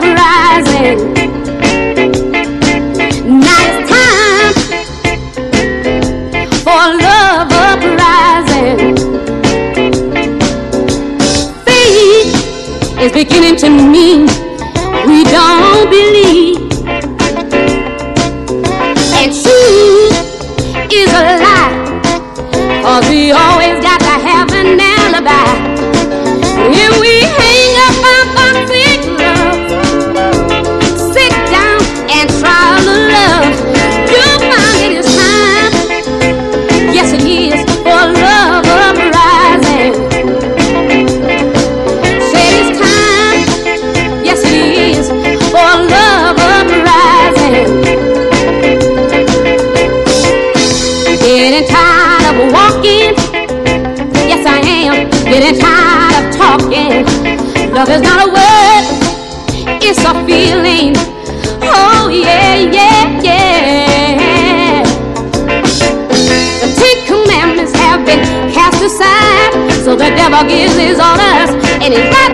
uprising. Now it's time for love uprising. Faith is beginning to mean we don't believe, and truth is a lie, 'cause we always got to have an alibi. If we hang up our toxic love, sit down and try to love, you'll find it is time, yes it is, for love uprising. Say it's time, yes it is, for love uprising. Getting tired of walking, yes I am, getting tired of talking. Love is not a word, it's a feeling. Oh yeah, yeah, yeah. The 10 commandments have been cast aside, so the devil gives his orders, and he's got